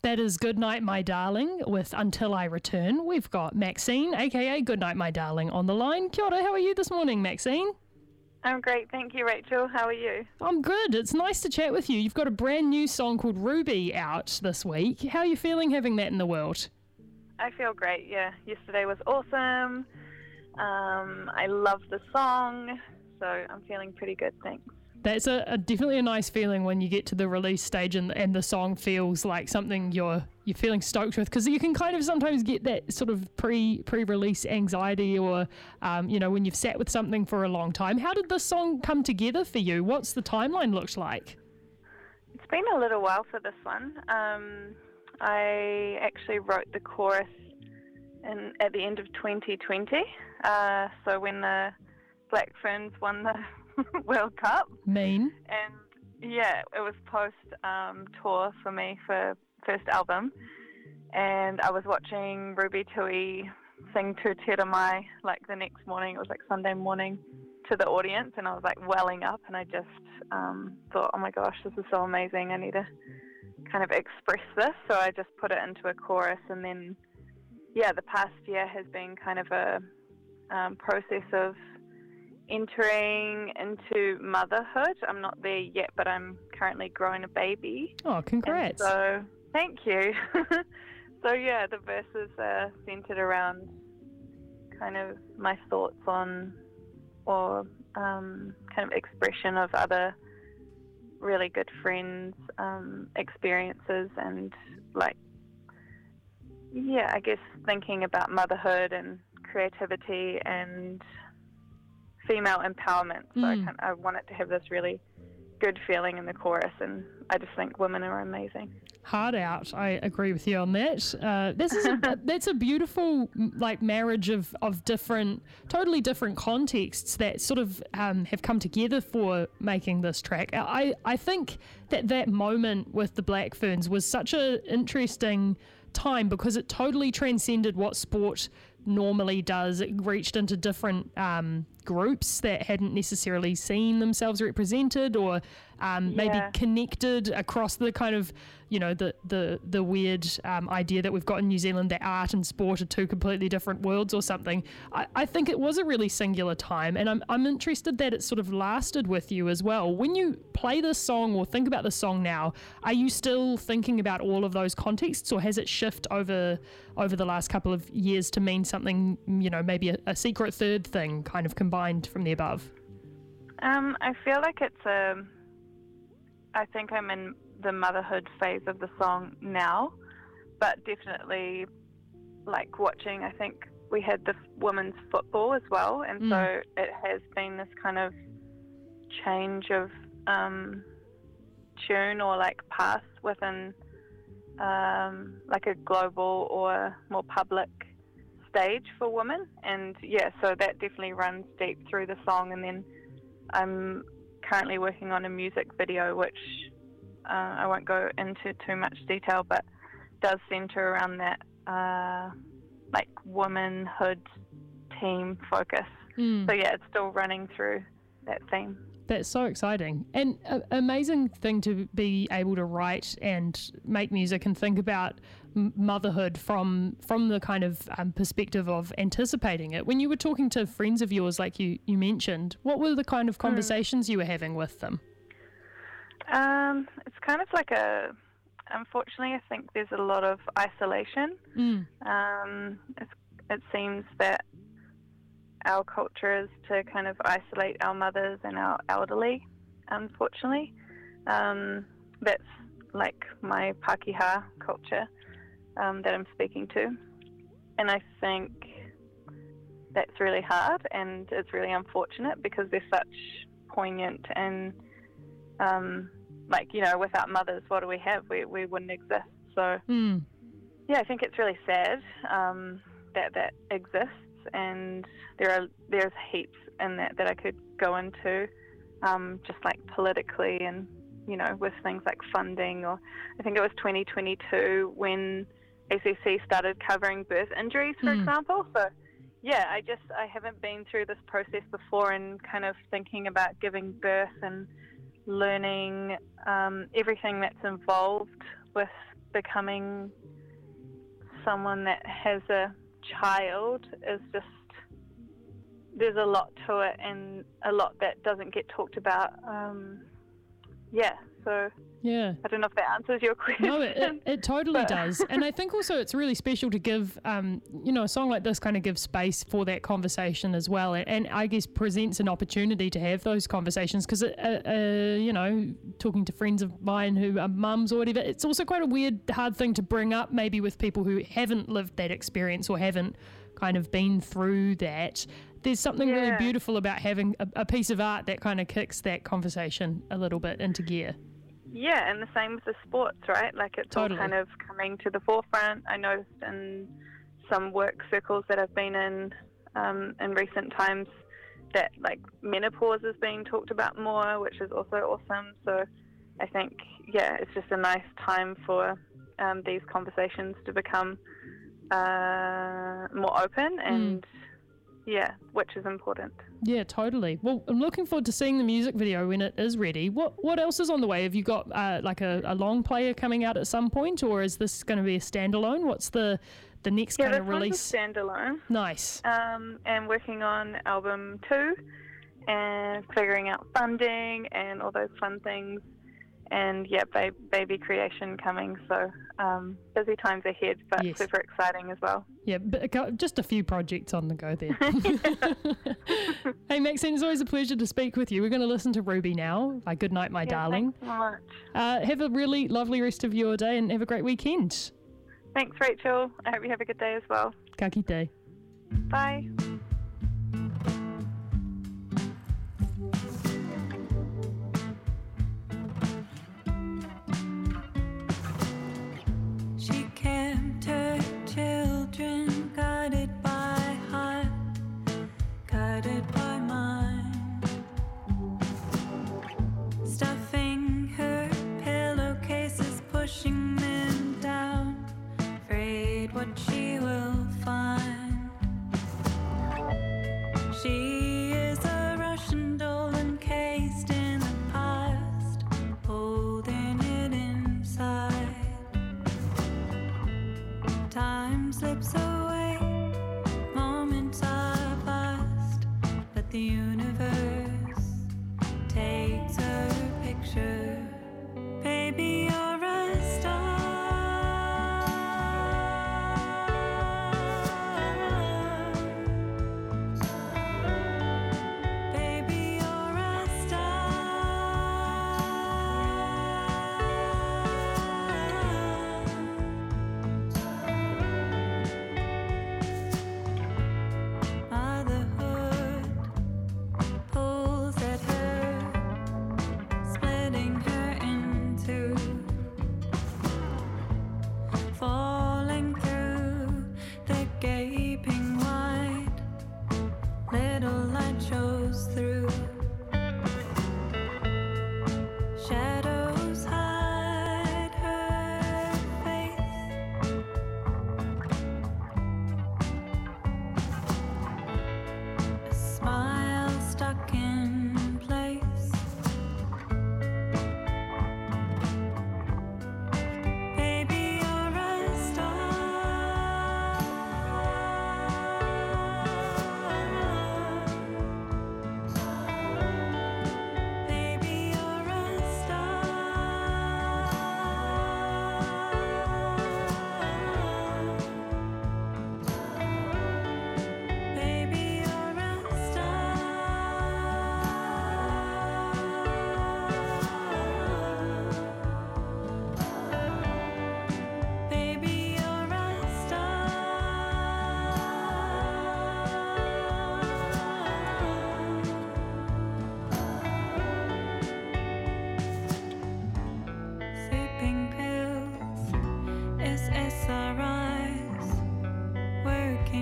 That is Goodnight My Darling with Until I Return. We've got Maxine, aka Goodnight My Darling, on the line. Kia ora, how are you this morning, Maxine? I'm great, thank you, Rachel. How are you? I'm good. It's nice to chat with you. You've got a brand new song called Ruby out this week. How are you feeling having that in the world? I feel great, yeah. Yesterday was awesome. I love the song, so I'm feeling pretty good, thanks. That's definitely a nice feeling when you get to the release stage and the song feels like something you're feeling stoked with, because you can kind of sometimes get that sort of pre-release anxiety or, when you've sat with something for a long time. How did this song come together for you? What's the timeline looked like? It's been a little while for this one. I actually wrote the chorus at the end of 2020, so when the Black Ferns won the World Cup. Mean. And yeah, it was post tour for me for first album, and I was watching Ruby Tui sing Tu Tera Mai like the next morning. It was like Sunday morning to the audience, and I was like welling up, and I just thought, oh my gosh, this is so amazing. I need to kind of express this, so I just put it into a chorus, and then the past year has been kind of a process of entering into motherhood. I'm not there yet, but I'm currently growing a baby. Oh, congrats. And so, thank you. So, the verses are centered around kind of my thoughts on or kind of expression of other really good friends' experiences and I guess thinking about motherhood and creativity and female empowerment. So I want it to have this really good feeling in the chorus, and I just think women are amazing. Hard out. I agree with you on that. That's a beautiful marriage of different, totally different contexts that sort of have come together for making this track. I think that moment with the Black Ferns was such an interesting time because it totally transcended what sport normally does. It reached into different groups that hadn't necessarily seen themselves represented or maybe connected across the kind of, the weird idea that we've got in New Zealand that art and sport are two completely different worlds or something. I think it was a really singular time, and I'm interested that it sort of lasted with you as well. When you play this song or think about the song now, are you still thinking about all of those contexts, or has it shifted over the last couple of years to mean something, maybe a secret third thing kind of combined from the above? I feel like I think I'm in the motherhood phase of the song now, but definitely watching, I think we had the women's football as well, and so it has been this kind of change of tune or path within a global or more public stage for women, and so that definitely runs deep through the song. And then I'm currently working on a music video which I won't go into too much detail, but does center around that womanhood team focus. So it's still running through that theme. That's so exciting, and an amazing thing to be able to write and make music and think about motherhood from the kind of perspective of anticipating it. When you were talking to friends of yours, like you mentioned, what were the kind of conversations you were having with them? It's kind of unfortunately, I think there's a lot of isolation. It seems that our culture is to kind of isolate our mothers and our elderly, unfortunately. That's my Pākehā culture that I'm speaking to. And I think that's really hard, and it's really unfortunate because they're such poignant and, without mothers, what do we have? We wouldn't exist. So, I think it's really sad that exists. And there's heaps in that I could go into, just politically and, with things like funding, or I think it was 2022 when ACC started covering birth injuries, for example. So, I haven't been through this process before, and kind of thinking about giving birth and learning everything that's involved with becoming someone that has a child is just, there's a lot to it and a lot that doesn't get talked about. So yeah. I don't know if that answers your question. No, it totally does. And I think also it's really special to give, a song like this kind of gives space for that conversation as well. And I guess presents an opportunity to have those conversations because, talking to friends of mine who are mums or whatever, it's also quite a weird, hard thing to bring up maybe with people who haven't lived that experience or haven't kind of been through that. There's something really beautiful about having a piece of art that kind of kicks that conversation a little bit into gear. Yeah, and the same with the sports, right? Like it's all kind of coming to the forefront. I noticed in some work circles that I've been in recent times that like menopause is being talked about more, which is also awesome. So I think, it's just a nice time for these conversations to become more open and which is important. Yeah, totally. Well, I'm looking forward to seeing the music video when it is ready. What else is on the way? Have you got like a long player coming out at some point, or is this going to be a standalone? What's the next kind of release? Yeah, this one's a standalone. Nice. And working on album 2 and figuring out funding and all those fun things. And baby creation coming, so busy times ahead, but super exciting as well. Yeah, but just a few projects on the go there. Hey Maxine, it's always a pleasure to speak with you. We're going to listen to Ruby now by Goodnight My Darling. Thanks so much. Have a really lovely rest of your day and have a great weekend. Thanks, Rachel. I hope you have a good day as well. Ka kite. Bye.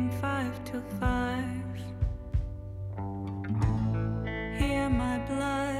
Hear my blood